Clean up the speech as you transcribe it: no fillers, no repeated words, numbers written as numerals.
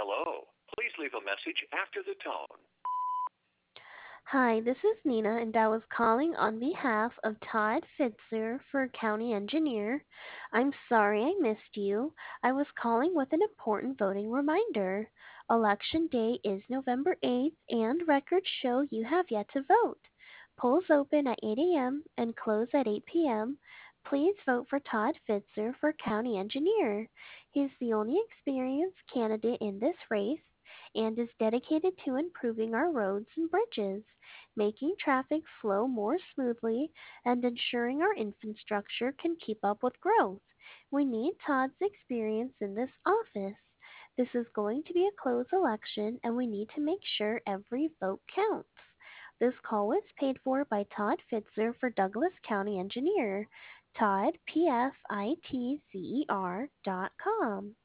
Hello. Please leave a message after the tone. Hi, this is Nina, and I was calling on behalf of Todd Fitzer for County Engineer. I'm sorry I missed you. I was calling with an important voting reminder. Election Day is November 8th, and records show you have yet to vote. Polls open at 8 a.m. and close at 8 p.m. Please vote for Todd Fitzer for County Engineer. He's the only experienced candidate in this race and is dedicated to improving our roads and bridges, making traffic flow more smoothly, and ensuring our infrastructure can keep up with growth. We need Todd's experience in this office. This is going to be a close election, and we need to make sure every vote counts. This call was paid for by Todd Fitzer for Douglas County Engineer. Todd, PFITZER.com.